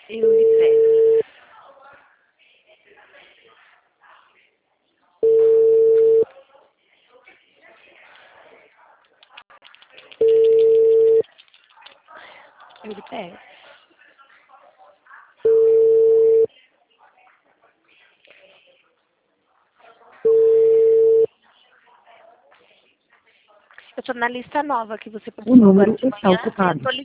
Eu lhe peço. Eu lhe peço. Eu tô na lista nova que você O postou agora número de está manhã. ocupado. Eu tô